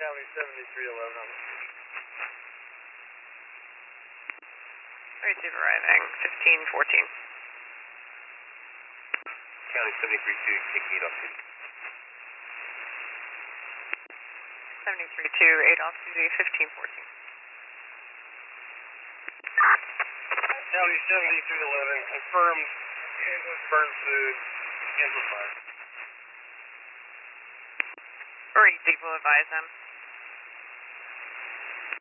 County 7311 on the station. 32 arriving, 1514. County 73-2, taking 8 off duty. 73-2, 8 off duty, 1514. County 7311, confirmed burn food, scheduled fire. Or you will advise them.